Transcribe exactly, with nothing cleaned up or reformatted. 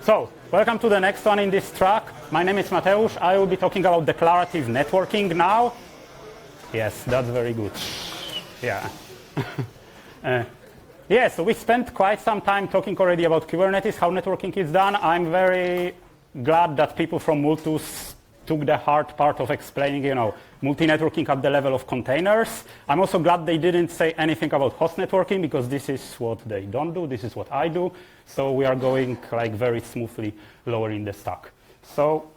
So, welcome to the next one in this track. My name is Mateusz. I will be talking about declarative networking now. Yes, that's very good. Yeah. uh, yeah, so we spent quite some time talking already about Kubernetes, how networking is done. I'm very glad that people from Multus took the hard part of explaining, you know, multi-networking at the level of containers. I'm also glad they didn't say anything about host networking, because this is what they don't do, this is what I do. So we are going like very smoothly lowering the stack. So